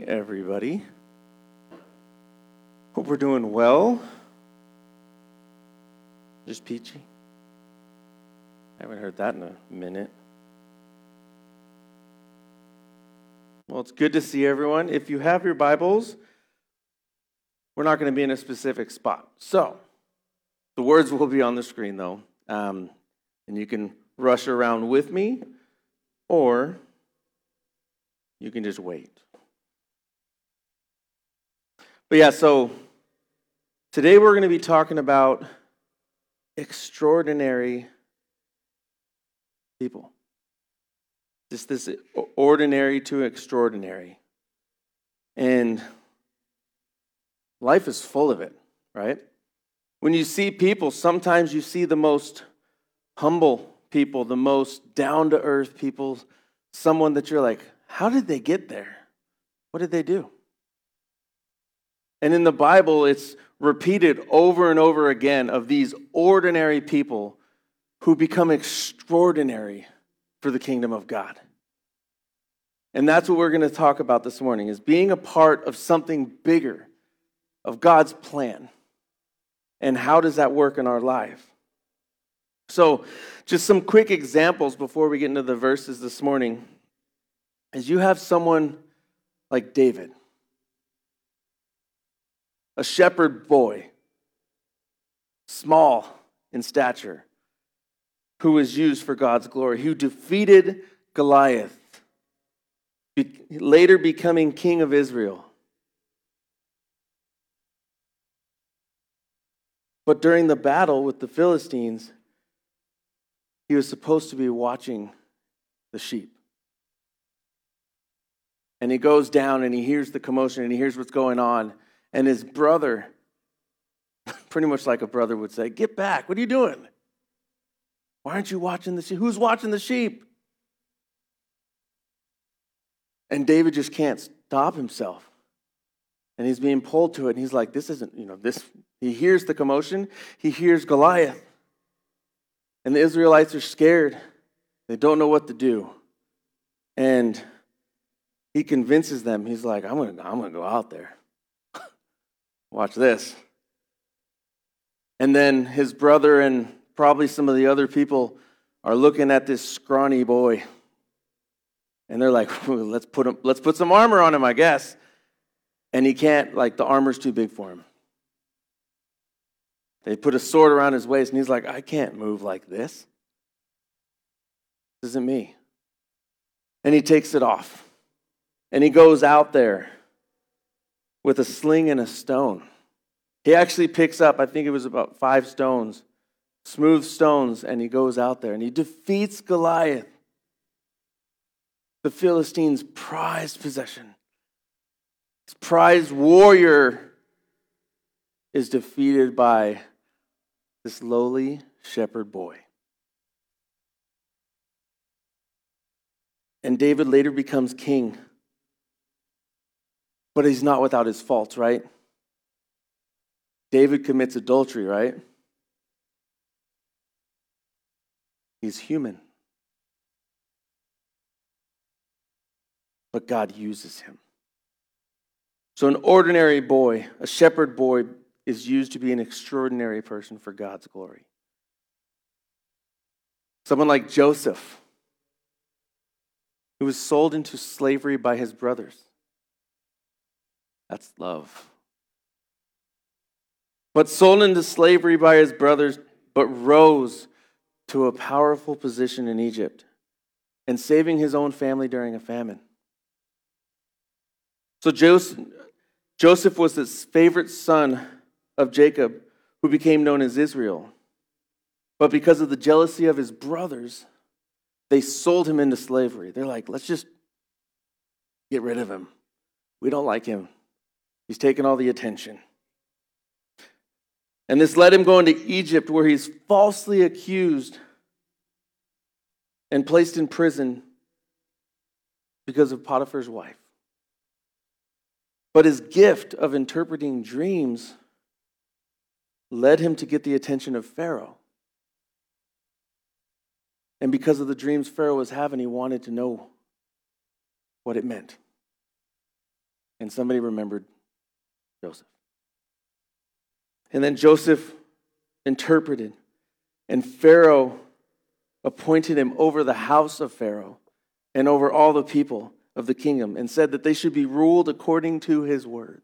everybody. Hope we're doing well. Just peachy. I haven't heard that in a minute. Well, it's good to see everyone. If you have your Bibles, we're not going to be in a specific spot. So, the words will be on the screen, though. And you can rush around with me, or you can just wait. But yeah, so today we're going to be talking about extraordinary people. Just this ordinary to extraordinary. And life is full of it, right? When you see people, sometimes you see the most humble people, the most down-to-earth people, someone that you're like, how did they get there? What did they do? And in the Bible, it's repeated over and over again of these ordinary people who become extraordinary for the kingdom of God. And that's what we're going to talk about this morning, is being a part of something bigger, of God's plan. And how does that work in our life? So, just some quick examples before we get into the verses this morning. Is you have someone like David, a shepherd boy, small in stature, who was used for God's glory, who defeated Goliath, later becoming king of Israel. But during the battle with the Philistines, he was supposed to be watching the sheep. And he goes down and he hears the commotion and he hears what's going on. And his brother, pretty much like a brother would say, "Get back, what are you doing? Why aren't you watching the sheep? Who's watching the sheep?" And David just can't stop himself. And he's being pulled to it. And he's like, this isn't, this. He hears the commotion. He hears Goliath. And the Israelites are scared. They don't know what to do. And he convinces them. He's like, I'm gonna go out there. Watch this. And then his brother and probably some of the other people are looking at this scrawny boy. And they're like, let's put some armor on him, I guess. And he can't, the armor's too big for him. They put a sword around his waist, and he's like, I can't move like this. This isn't me. And he takes it off. And he goes out there with a sling and a stone. He actually picks up, I think it was about 5 stones, smooth stones, and he goes out there and he defeats Goliath, the Philistines' prized possession. His prized warrior is defeated by this lowly shepherd boy. And David later becomes king. But he's not without his faults, right? David commits adultery, right? He's human. But God uses him. So an ordinary boy, a shepherd boy, is used to be an extraordinary person for God's glory. Someone like Joseph, who was sold into slavery by his brothers. That's love. But sold into slavery by his brothers, but rose to a powerful position in Egypt and saving his own family during a famine. So Joseph was the favorite son of Jacob, who became known as Israel. But because of the jealousy of his brothers, they sold him into slavery. They're like, let's just get rid of him. We don't like him. He's taken all the attention. And this led him going to Egypt, where he's falsely accused and placed in prison because of Potiphar's wife. But his gift of interpreting dreams led him to get the attention of Pharaoh. And because of the dreams Pharaoh was having, he wanted to know what it meant. And somebody remembered Joseph. And then Joseph interpreted, and Pharaoh appointed him over the house of Pharaoh and over all the people of the kingdom, and said that they should be ruled according to his words.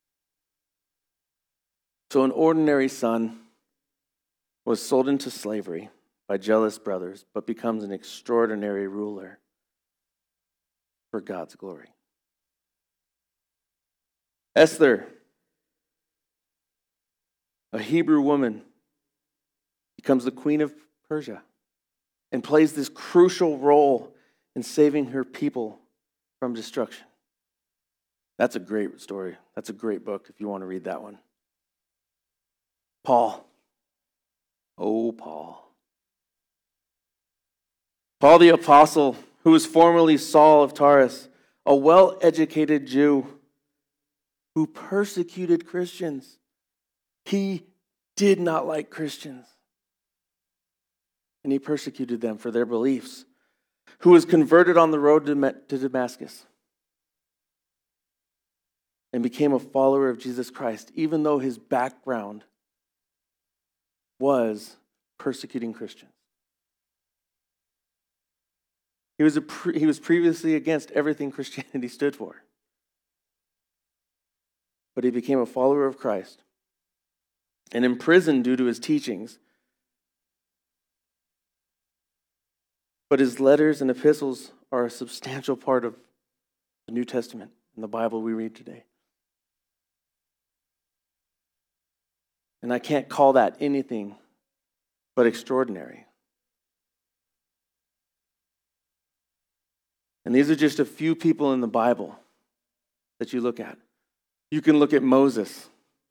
So an ordinary son was sold into slavery by jealous brothers, but becomes an extraordinary ruler for God's glory. Esther, a Hebrew woman, becomes the queen of Persia and plays this crucial role in saving her people from destruction. That's a great story. That's a great book if you want to read that one. Paul. Oh, Paul. Paul the apostle, who was formerly Saul of Tarsus, a well-educated Jew who persecuted Christians. He did not like Christians. And he persecuted them for their beliefs. Who was converted on the road to Damascus and became a follower of Jesus Christ, even though his background was persecuting Christians. He was previously against everything Christianity stood for. But he became a follower of Christ and imprisoned due to his teachings. But his letters and epistles are a substantial part of the New Testament and the Bible we read today. And I can't call that anything but extraordinary. And these are just a few people in the Bible that you look at. You can look at Moses,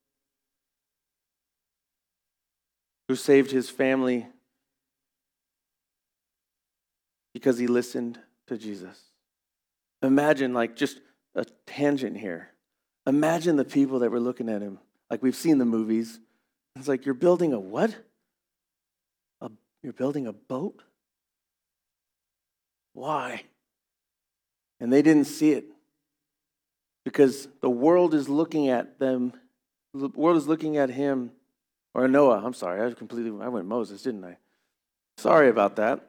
who saved his family because he listened to Jesus. Imagine, like, just a tangent here. Imagine the people that were looking at him. Like, we've seen the movies. It's like, you're building a what? You're building a boat? Why? And they didn't see it. Because the world is looking at them. The world is looking at him. Or Noah, I'm sorry. I went Moses, didn't I? Sorry about that.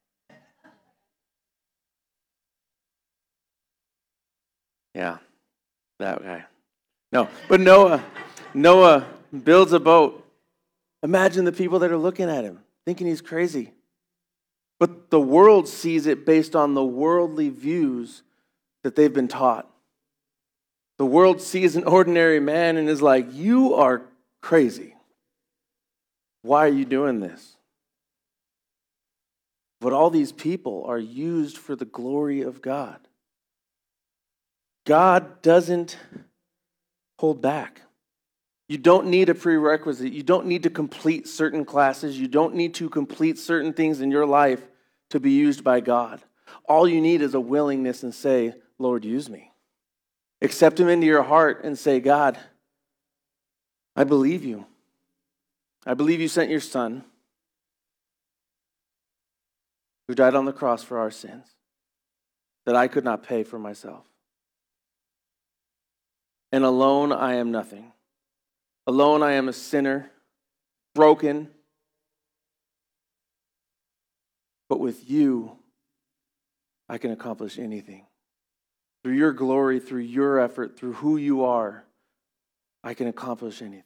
Yeah, that guy. No, but Noah builds a boat. Imagine the people that are looking at him, thinking he's crazy. But the world sees it based on the worldly views that they've been taught. The world sees an ordinary man and is like, you are crazy. Why are you doing this? But all these people are used for the glory of God. God doesn't hold back. You don't need a prerequisite. You don't need to complete certain classes. You don't need to complete certain things in your life to be used by God. All you need is a willingness and say, Lord, use me. Accept him into your heart and say, God, I believe you. I believe you sent your son who died on the cross for our sins that I could not pay for myself. And alone I am nothing. Alone I am a sinner, broken. But with you, I can accomplish anything. Through your glory, through your effort, through who you are, I can accomplish anything.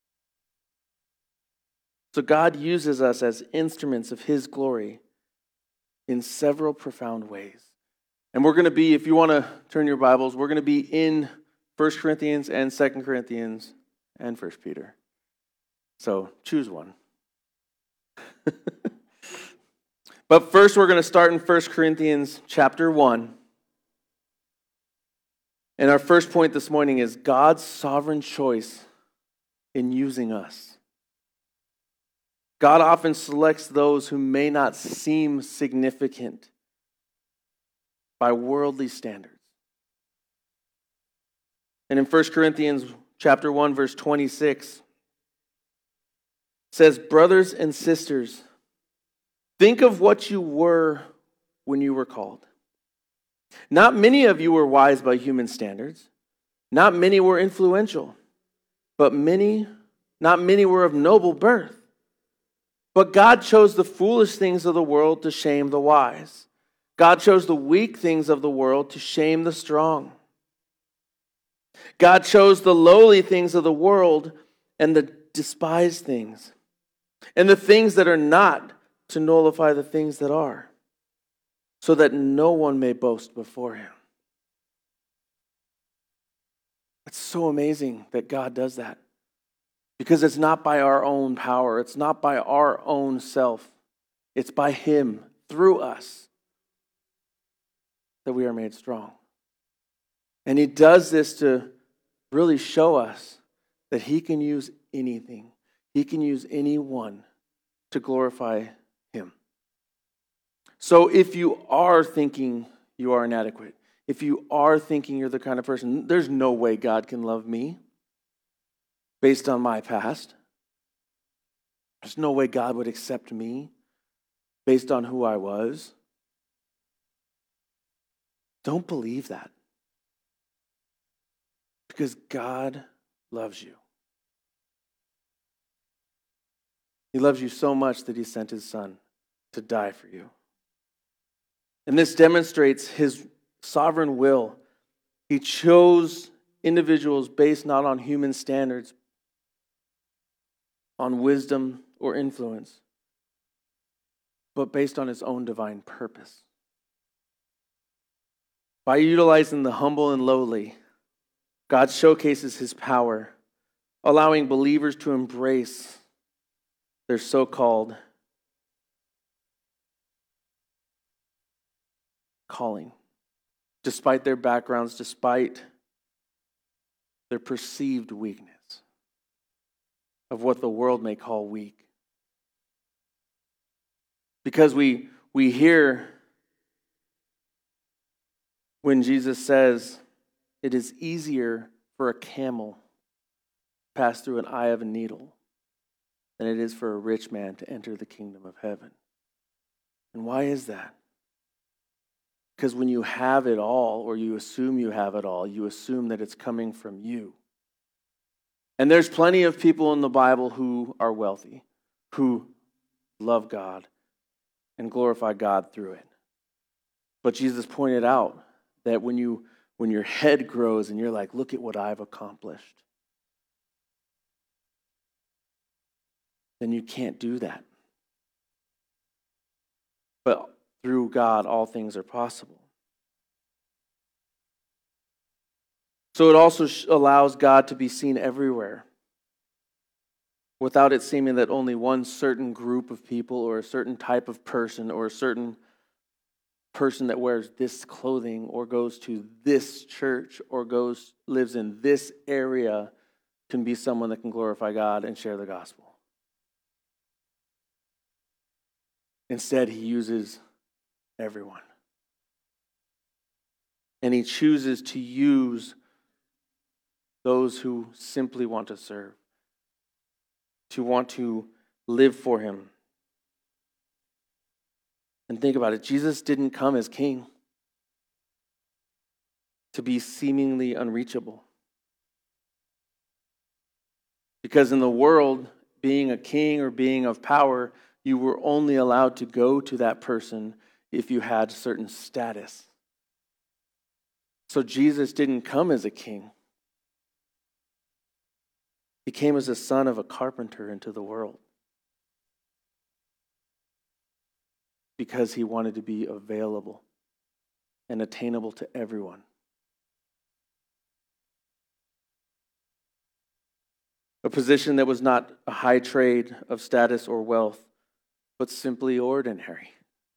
So God uses us as instruments of his glory in several profound ways. And we're going to be, if you want to turn your Bibles, we're going to be in 1 Corinthians and 2 Corinthians and 1 Peter. So choose one. But first we're going to start in 1 Corinthians chapter 1. And our first point this morning is God's sovereign choice in using us. God often selects those who may not seem significant by worldly standards. And in 1 Corinthians chapter 1, verse 26, it says, brothers and sisters, think of what you were when you were called. Not many of you were wise by human standards, Not many were influential, but not many were of noble birth. But God chose the foolish things of the world to shame the wise. God chose the weak things of the world to shame the strong. God chose the lowly things of the world and the despised things, and the things that are not, to nullify the things that are, so that no one may boast before him. It's so amazing that God does that, because it's not by our own power. It's not by our own self. It's by him, through us, that we are made strong. And he does this to really show us that he can use anything. He can use anyone to glorify him. So if you are thinking you are inadequate, if you are thinking you're the kind of person, there's no way God can love me based on my past. There's no way God would accept me based on who I was. Don't believe that. Because God loves you. He loves you so much that he sent his son to die for you. And this demonstrates his sovereign will. He chose individuals based not on human standards, on wisdom or influence, but based on his own divine purpose. By utilizing the humble and lowly, God showcases his power, allowing believers to embrace their so-called calling, despite their backgrounds, despite their perceived weakness of what the world may call weak. Because we hear when Jesus says, it is easier for a camel to pass through an eye of a needle than it is for a rich man to enter the kingdom of heaven. And why is that? Because when you have it all, or you assume you have it all, you assume that it's coming from you. And there's plenty of people in the Bible who are wealthy, who love God and glorify God through it. But Jesus pointed out that when your head grows and you're like, look at what I've accomplished, then you can't do that. But through God, all things are possible. So it also allows God to be seen everywhere, without it seeming that only one certain group of people or a certain type of person or a certain person that wears this clothing or goes to this church or lives in this area can be someone that can glorify God and share the gospel. Instead, he uses everyone. And he chooses to use those who simply want to serve, to want to live for him. And think about it, Jesus didn't come as king to be seemingly unreachable. Because in the world, being a king or being of power, you were only allowed to go to that person if you had certain status. So Jesus didn't come as a king. He came as a son of a carpenter into the world because he wanted to be available and attainable to everyone. A position that was not a high trade of status or wealth, but simply ordinary.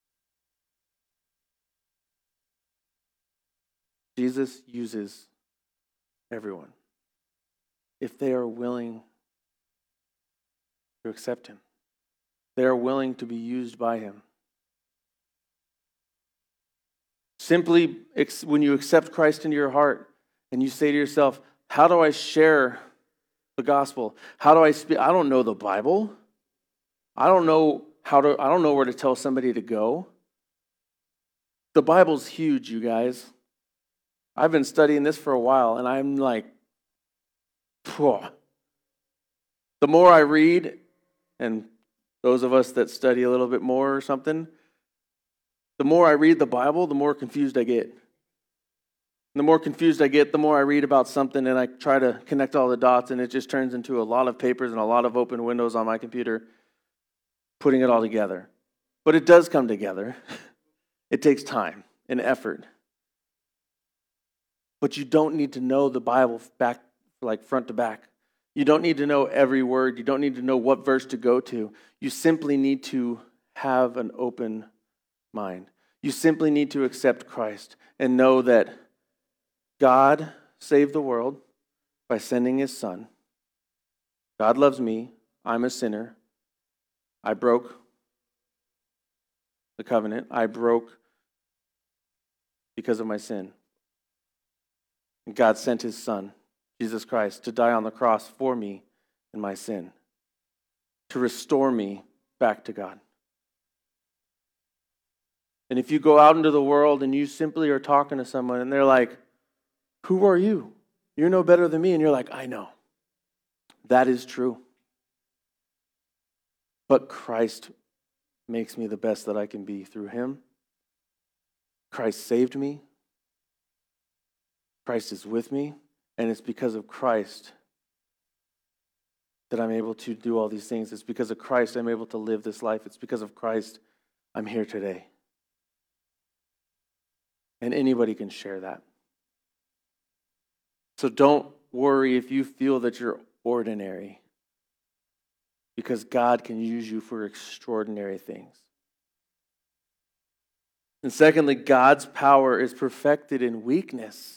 Jesus uses everyone if they are willing to accept him. They are willing to be used by him. Simply, when you accept Christ into your heart and you say to yourself, how do I share the gospel? How do I speak? I don't know the Bible. I don't know where to tell somebody to go. The Bible's huge, you guys. I've been studying this for a while, and I'm like, phew. The more I read, and those of us that study a little bit more or something, the more I read the Bible, the more confused I get. The more confused I get, the more I read about something and I try to connect all the dots, and it just turns into a lot of papers and a lot of open windows on my computer, putting it all together. But it does come together. It takes time and effort. But you don't need to know the Bible back, like front to back. You don't need to know every word. You don't need to know what verse to go to. You simply need to have an open mind. You simply need to accept Christ and know that God saved the world by sending his Son. God loves me. I'm a sinner. I broke the covenant. I broke because of my sin. And God sent his Son, Jesus Christ, to die on the cross for me and my sin, to restore me back to God. And if you go out into the world and you simply are talking to someone and they're like, "Who are you? You're no better than me." And you're like, "I know." That is true. But Christ makes me the best that I can be through him. Christ saved me. Christ is with me. And it's because of Christ that I'm able to do all these things. It's because of Christ I'm able to live this life. It's because of Christ I'm here today. And anybody can share that. So don't worry if you feel that you're ordinary, because God can use you for extraordinary things. And secondly, God's power is perfected in weakness.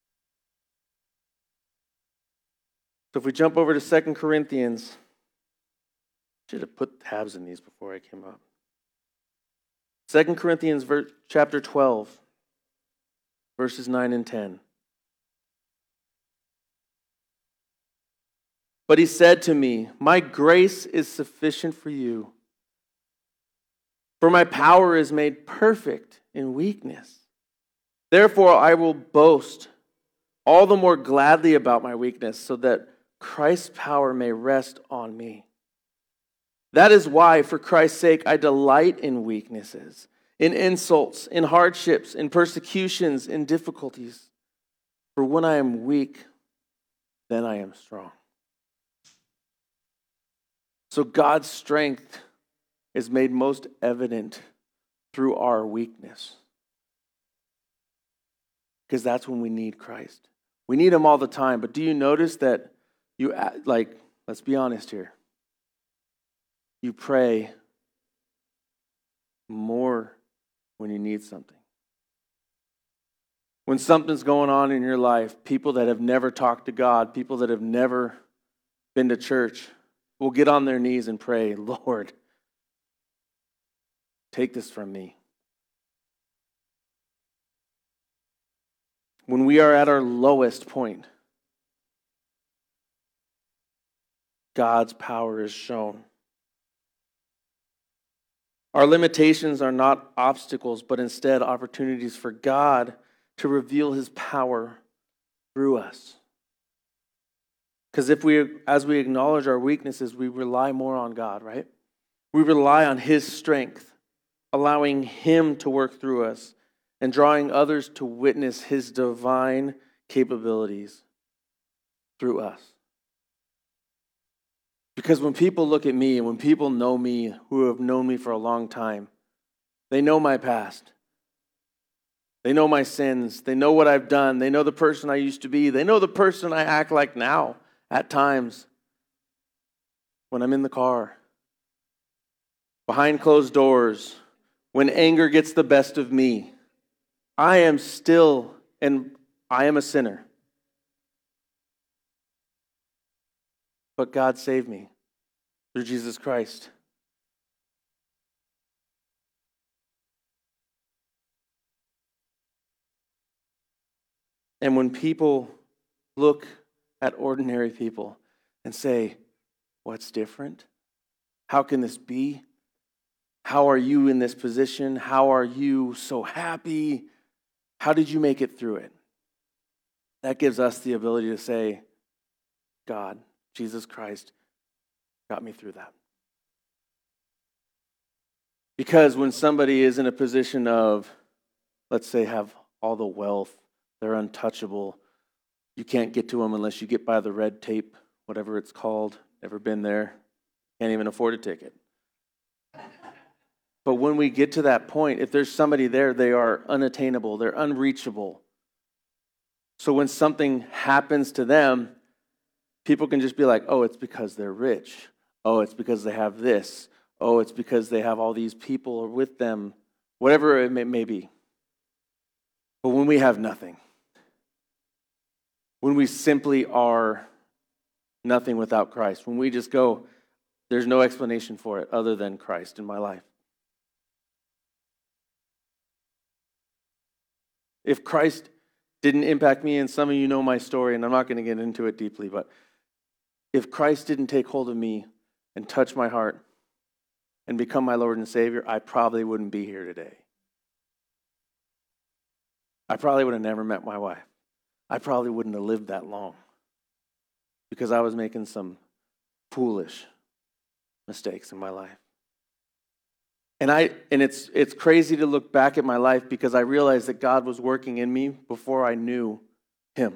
So if we jump over to 2 Corinthians, I should have put tabs in these before I came up. 2 Corinthians chapter 12, verses 9 and 10. But he said to me, "My grace is sufficient for you, for my power is made perfect in weakness. Therefore I will boast all the more gladly about my weakness, so that Christ's power may rest on me. That is why, for Christ's sake, I delight in weaknesses, in insults, in hardships, in persecutions, in difficulties. For when I am weak, then I am strong." So God's strength is made most evident through our weakness, because that's when we need Christ. We need him all the time, but do you notice that let's be honest here, you pray more when you need something. When something's going on in your life, people that have never talked to God, people that have never been to church, will get on their knees and pray, "Lord, take this from me." When we are at our lowest point, God's power is shown. Our limitations are not obstacles, but instead opportunities for God to reveal his power through us. Because as we acknowledge our weaknesses, we rely more on God, right? We rely on his strength, allowing him to work through us and drawing others to witness his divine capabilities through us. Because when people look at me and when people know me, who have known me for a long time, they know my past. They know my sins. They know what I've done. They know the person I used to be. They know the person I act like now at times when I'm in the car, behind closed doors, when anger gets the best of me. I am a sinner. But God saved me through Jesus Christ. And when people look at ordinary people and say, "What's different? How can this be? How are you in this position? How are you so happy? How did you make it through it?" that gives us the ability to say, God, Jesus Christ, got me through that. Because when somebody is in a position of, let's say, have all the wealth, they're untouchable, you can't get to them unless you get by the red tape, whatever it's called, never been there, can't even afford a ticket. But when we get to that point, if there's somebody there, they are unattainable, they're unreachable. So when something happens to them, people can just be like, oh, it's because they're rich. Oh, it's because they have this. Oh, it's because they have all these people with them, whatever it may be. But when we have nothing, when we simply are nothing without Christ, when we just go, there's no explanation for it other than Christ in my life. If Christ didn't impact me, and some of you know my story, and I'm not going to get into it deeply, but if Christ didn't take hold of me and touch my heart and become my Lord and Savior, I probably wouldn't be here today. I probably would have never met my wife. I probably wouldn't have lived that long because I was making some foolish mistakes in my life. And it's crazy to look back at my life because I realized that God was working in me before I knew Him.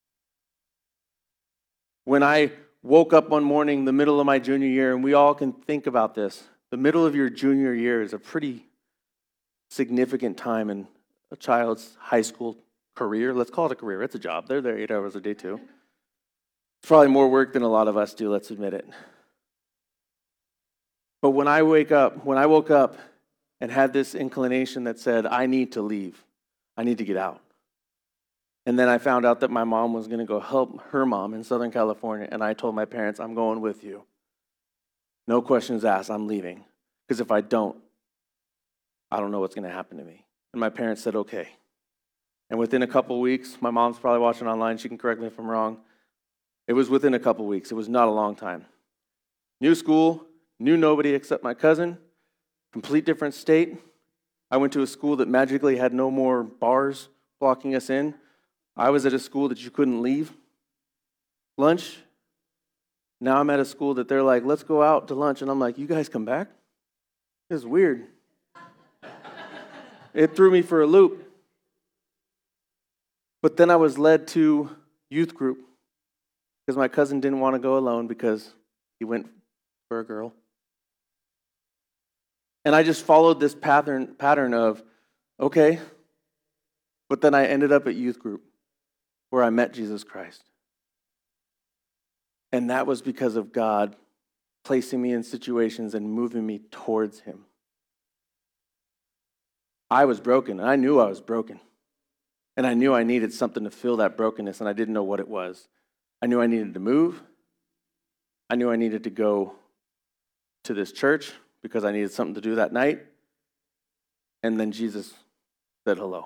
When I woke up one morning, the middle of my junior year, and we all can think about this, the middle of your junior year is a pretty significant time in a child's high school career. Let's call it a career. It's a job. They're there 8 hours a day too. It's probably more work than a lot of us do, let's admit it. But when I woke up and had this inclination that said, I need to leave. I need to get out. And then I found out that my mom was going to go help her mom in Southern California, and I told my parents, I'm going with you. No questions asked, I'm leaving. Because if I don't know what's going to happen to me. And my parents said, okay. And within a couple weeks, my mom's probably watching online, she can correct me if I'm wrong. It was within a couple weeks. It was not a long time. New school, knew nobody except my cousin, complete different state. I went to a school that magically had no more bars blocking us in. I was at a school that you couldn't leave. Lunch. Now I'm at a school that they're like, let's go out to lunch. And I'm like, you guys come back? This is weird. It threw me for a loop. But then I was led to youth group because my cousin didn't want to go alone because he went for a girl. And I just followed this pattern of, okay, but then I ended up at youth group where I met Jesus Christ. And that was because of God placing me in situations and moving me towards Him. I was broken, and I knew I was broken. And I knew I needed something to fill that brokenness, and I didn't know what it was. I knew I needed to move. I knew I needed to go to this church because I needed something to do that night. And then Jesus said hello.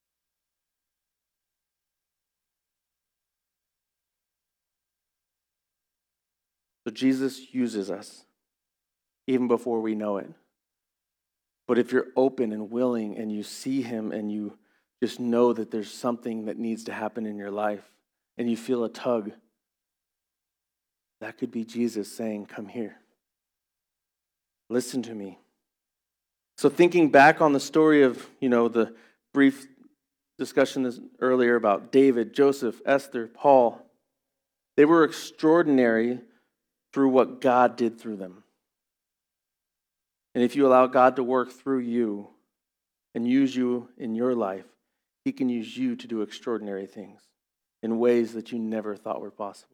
So Jesus uses us even before we know it. But if you're open and willing and you see Him and you just know that there's something that needs to happen in your life and you feel a tug, that could be Jesus saying, come here. Listen to me. So thinking back on the story of, the brief discussion earlier about David, Joseph, Esther, Paul, they were extraordinary through what God did through them. And if you allow God to work through you and use you in your life, He can use you to do extraordinary things in ways that you never thought were possible.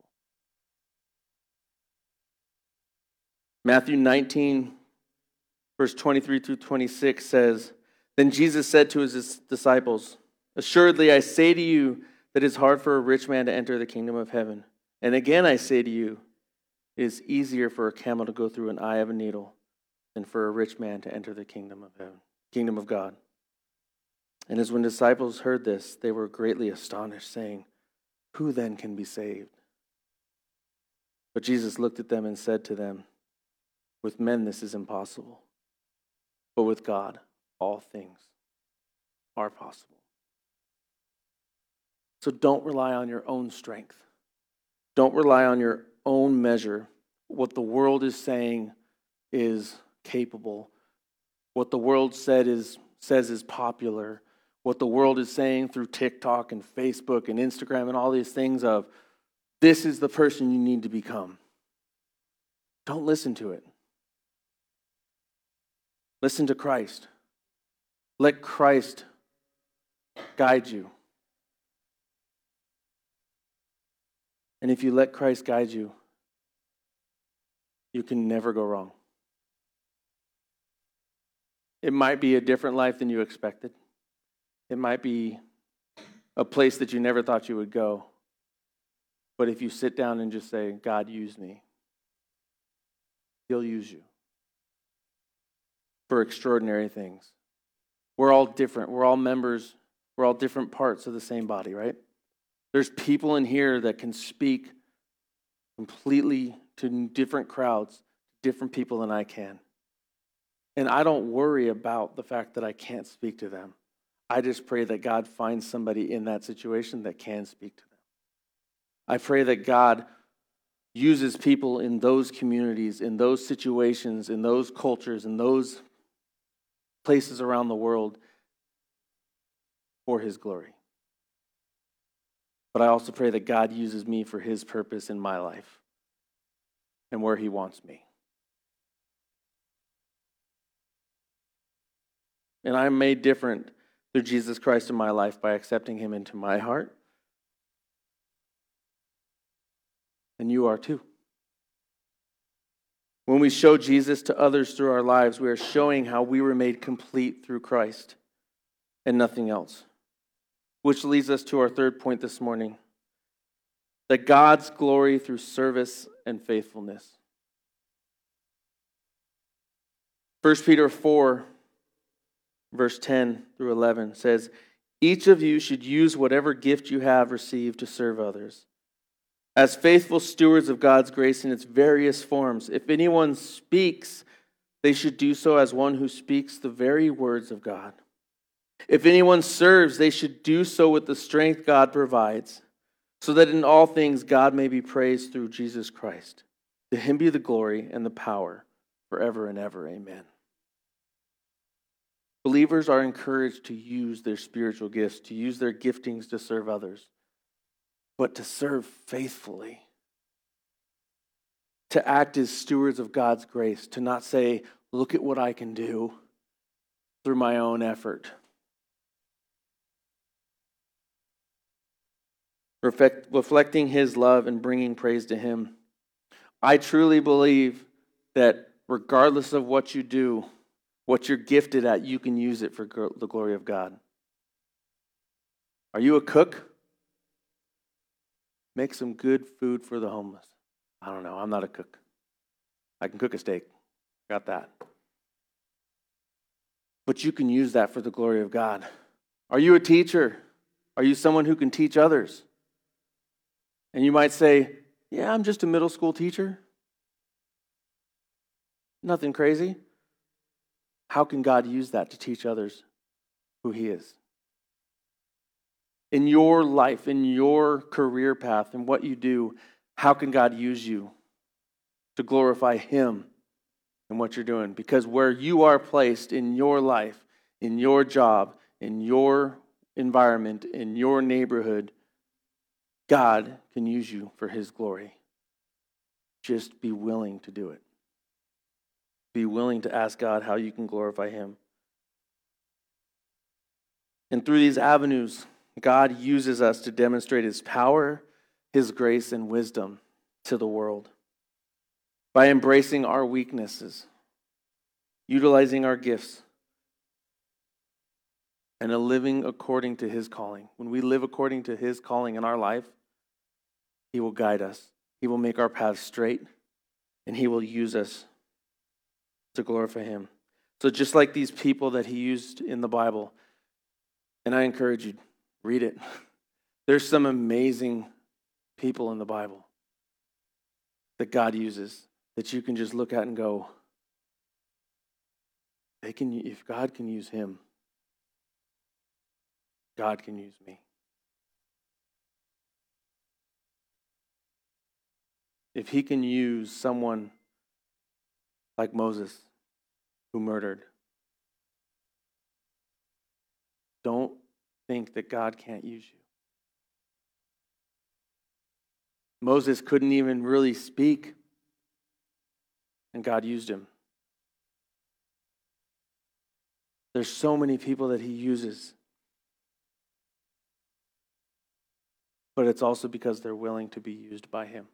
Matthew 19, verse 23 through 26 says, Then Jesus said to His disciples, Assuredly I say to you that it is hard for a rich man to enter the kingdom of heaven. And again I say to you, it is easier for a camel to go through an eye of a needle than for a rich man to enter the kingdom of heaven, kingdom of God. And as when disciples heard this, they were greatly astonished, saying, Who then can be saved? But Jesus looked at them and said to them, With men this is impossible, but with God all things are possible. So don't rely on your own strength. Don't rely on your own measure. What the world is saying is capable. What the world says is popular. What the world is saying through TikTok and Facebook and Instagram and all these things of, this is the person you need to become. Don't listen to it. Listen to Christ. Let Christ guide you. And if you let Christ guide you, you can never go wrong. It might be a different life than you expected. It might be a place that you never thought you would go. But if you sit down and just say, God, use me, He'll use you for extraordinary things. We're all different. We're all members. We're all different parts of the same body, right? There's people in here that can speak completely to different crowds, different people than I can. And I don't worry about the fact that I can't speak to them. I just pray that God finds somebody in that situation that can speak to them. I pray that God uses people in those communities, in those situations, in those cultures, in those places around the world for His glory. But I also pray that God uses me for His purpose in my life and where He wants me. And I'm made different through Jesus Christ in my life by accepting Him into my heart. And you are too. When we show Jesus to others through our lives, we are showing how we were made complete through Christ and nothing else. Which leads us to our third point this morning. That God's glory through service and faithfulness. 1 Peter 4, verse 10 through 11 says, each of you should use whatever gift you have received to serve others, as faithful stewards of God's grace in its various forms. If anyone speaks, they should do so as one who speaks the very words of God. If anyone serves, they should do so with the strength God provides, so that in all things God may be praised through Jesus Christ. To Him be the glory and the power forever and ever. Amen. Believers are encouraged to use their spiritual gifts, to use their giftings to serve others, but to serve faithfully. To act as stewards of God's grace, to not say, look at what I can do through my own effort. Reflecting His love and bringing praise to Him. I truly believe that regardless of what you do, what you're gifted at, you can use it for the glory of God. Are you a cook? Make some good food for the homeless. I don't know. I'm not a cook. I can cook a steak. Got that. But you can use that for the glory of God. Are you a teacher? Are you someone who can teach others? And you might say, yeah, I'm just a middle school teacher. Nothing crazy. How can God use that to teach others who He is? In your life, in your career path, in what you do, how can God use you to glorify Him in what you're doing? Because where you are placed in your life, in your job, in your environment, in your neighborhood, God can use you for His glory. Just be willing to do it. Be willing to ask God how you can glorify Him. And through these avenues, God uses us to demonstrate His power, His grace, and wisdom to the world. By embracing our weaknesses, utilizing our gifts, and living according to His calling. When we live according to His calling in our life, He will guide us. He will make our paths straight, and He will use us to glorify Him. So just like these people that He used in the Bible, and I encourage you, read it. There's some amazing people in the Bible that God uses that you can just look at and go, if God can use him, God can use me. if he can use someone like Moses who murdered, don't think that God can't use you. Moses couldn't even really speak, and God used him. There's so many people that he uses, but it's also because they're willing to be used by him.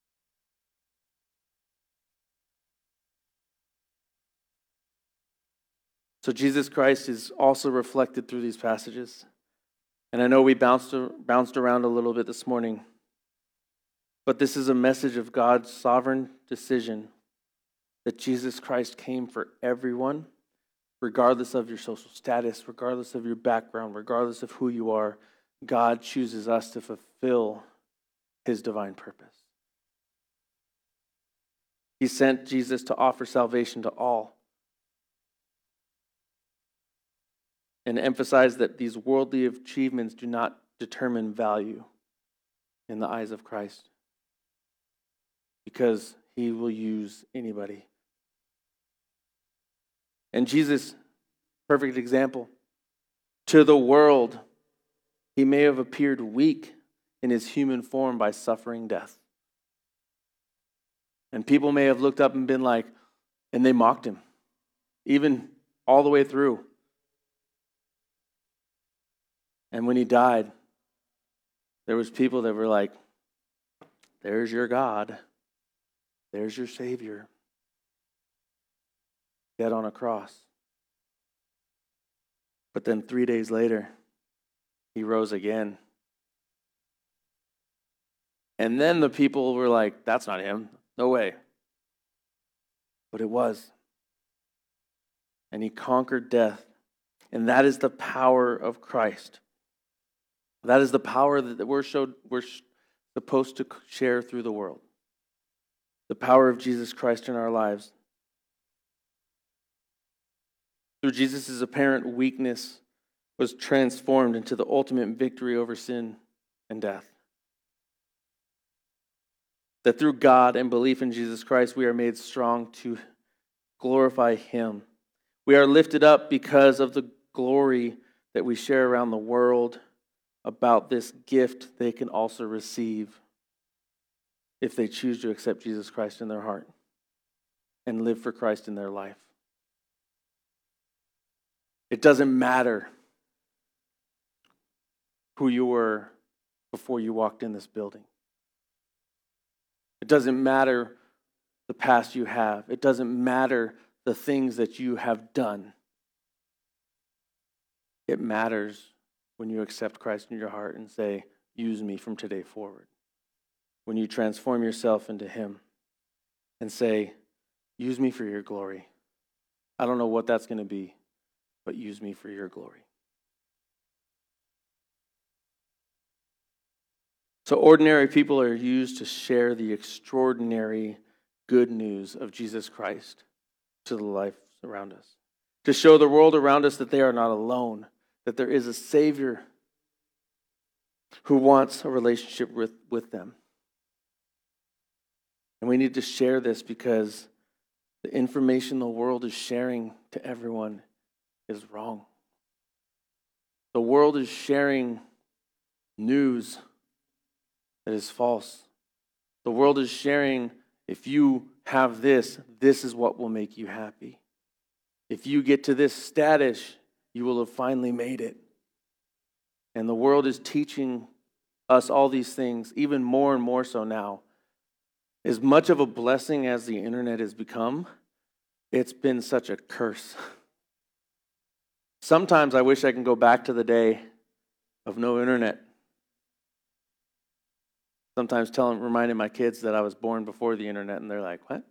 So Jesus Christ is also reflected through these passages. And I know we bounced around a little bit this morning, but this is a message of God's sovereign decision that Jesus Christ came for everyone, regardless of your social status, regardless of your background, regardless of who you are. God chooses us to fulfill his divine purpose. He sent Jesus to offer salvation to all and emphasize that these worldly achievements do not determine value in the eyes of Christ, because he will use anybody. And Jesus, perfect example. To the world, he may have appeared weak in his human form by suffering death. And people may have looked up and been like, and they mocked him, even all the way through. And when he died, there was people that were like, there's your God. There's your Savior. Dead on a cross. But then 3 days later, he rose again. And then the people were like, that's not him. No way. But it was. And he conquered death. And that is the power of Christ. That is the power that we're supposed to share through the world. The power of Jesus Christ in our lives. Through Jesus' apparent weakness was transformed into the ultimate victory over sin and death. That through God and belief in Jesus Christ, we are made strong to glorify him. We are lifted up because of the glory that we share around the world about this gift they can also receive if they choose to accept Jesus Christ in their heart and live for Christ in their life. It doesn't matter who you were before you walked in this building. It doesn't matter the past you have. It doesn't matter the things that you have done. It matters when you accept Christ in your heart and say, use me from today forward. When you transform yourself into him and say, use me for your glory. I don't know what that's going to be, but use me for your glory. So ordinary people are used to share the extraordinary good news of Jesus Christ to the life around us. To show the world around us that they are not alone, that there is a Savior who wants a relationship with them. And we need to share this because the information the world is sharing to everyone is wrong. The world is sharing news that is false. The world is sharing, if you have this, this is what will make you happy. If you get to this status, you will have finally made it. And the world is teaching us all these things, even more and more so now. As much of a blessing as the internet has become, it's been such a curse. Sometimes I wish I can go back to the day of no internet. Sometimes reminding my kids that I was born before the internet, and they're like, what?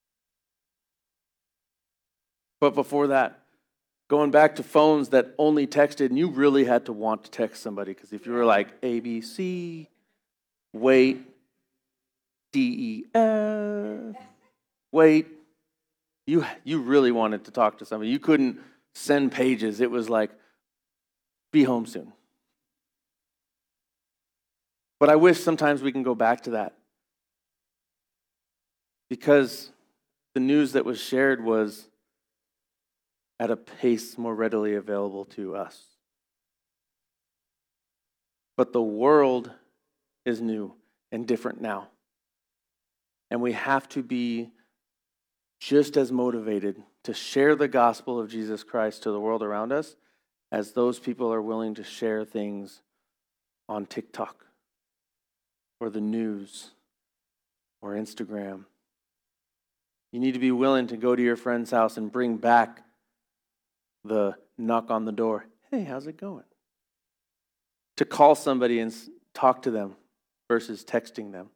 But before that, going back to phones that only texted, and you really had to want to text somebody, because if you were like ABC, wait, DEF, wait, you really wanted to talk to somebody. You couldn't send pages. It was like, be home soon. But I wish sometimes we can go back to that. because the news that was shared was at a pace more readily available to us. But the world is new and different now. And we have to be just as motivated to share the gospel of Jesus Christ to the world around us as those people are willing to share things on TikTok or the news or Instagram. You need to be willing to go to your friend's house and bring back the knock on the door. Hey, how's it going? To call somebody and talk to them versus texting them.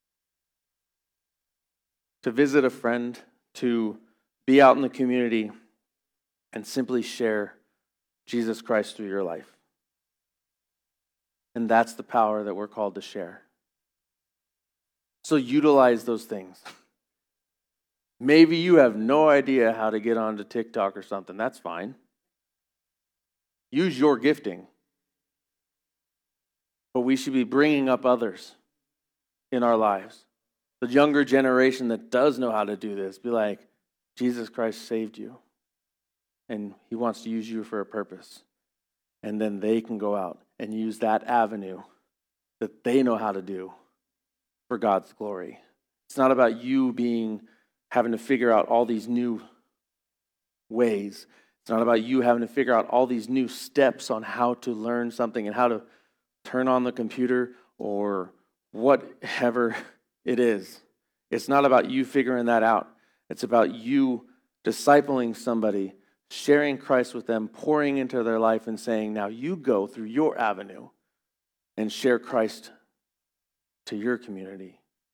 To visit a friend, to be out in the community and simply share Jesus Christ through your life. And that's the power that we're called to share. So utilize those things. Maybe you have no idea how to get onto TikTok or something. That's fine. Use your gifting. But we should be bringing up others in our lives. The younger generation that does know how to do this, be like, Jesus Christ saved you. And he wants to use you for a purpose. And then they can go out and use that avenue that they know how to do for God's glory. It's not about you having to figure out all these new ways. It's not about you having to figure out all these new steps on how to learn something and how to turn on the computer or whatever it is. It's not about you figuring that out. It's about you discipling somebody, sharing Christ with them, pouring into their life and saying, now you go through your avenue and share Christ to your community.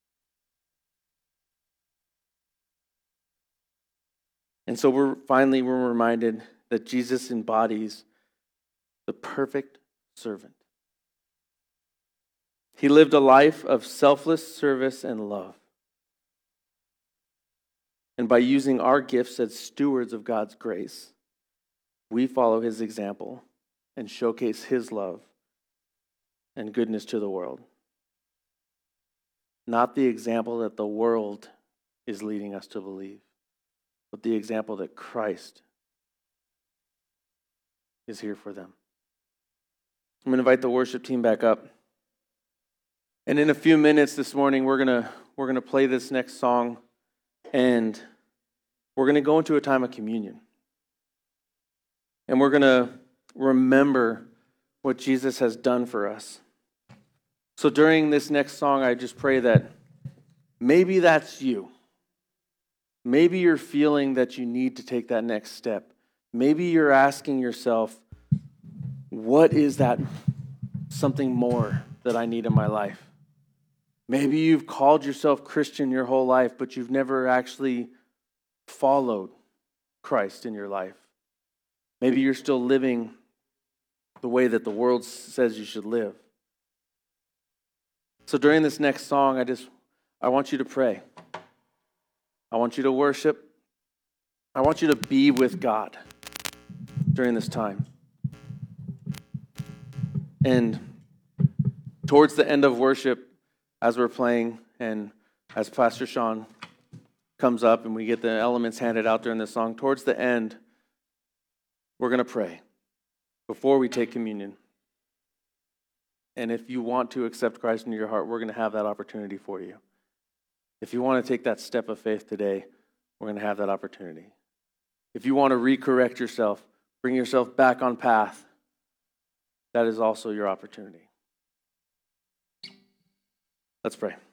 And so we're reminded that Jesus embodies the perfect servant. He lived a life of selfless service and love. And by using our gifts as stewards of God's grace, we follow his example and showcase his love and goodness to the world. Not the example that the world is leading us to believe, but the example that Christ is here for them. I'm going to invite the worship team back up. And in a few minutes this morning, we're gonna play this next song, and we're gonna go into a time of communion. And we're gonna remember what Jesus has done for us. So during this next song, I just pray that maybe that's you. Maybe you're feeling that you need to take that next step. Maybe you're asking yourself, what is that something more that I need in my life? Maybe you've called yourself Christian your whole life, but you've never actually followed Christ in your life. Maybe you're still living the way that the world says you should live. So during this next song, I want you to pray. I want you to worship. I want you to be with God during this time. And towards the end of worship, as we're playing and as Pastor Sean comes up and we get the elements handed out during the song, towards the end, we're going to pray before we take communion. And if you want to accept Christ into your heart, we're going to have that opportunity for you. If you want to take that step of faith today, we're going to have that opportunity. If you want to recorrect yourself, bring yourself back on path, that is also your opportunity. Let's pray.